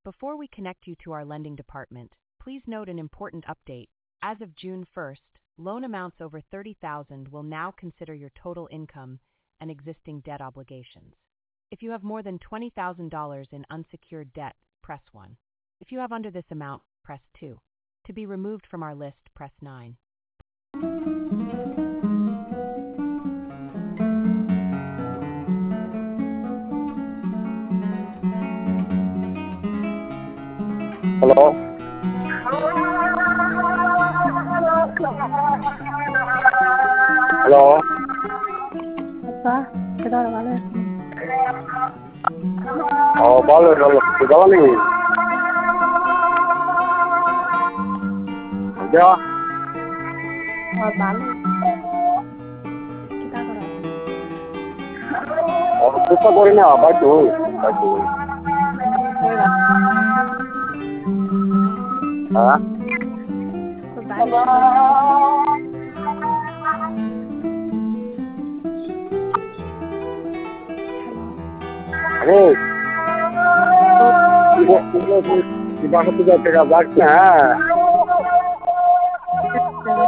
Before we connect you to our lending department, please note an important update. As of June 1st, loan amounts over $30,000 will now consider your total income and existing debt obligations. If you have more than $20,000 in unsecured debt, press 1. If you have under this amount, press 2. To be removed from our list, press 9. Hello? Hello? Apa? Kita udah balik. Oh, balik. Sudah nih. Udah. Oh, balik. Kita udah. Oh, kita kori na. Baju. Hah? Ini, ibu sudah 3 jam,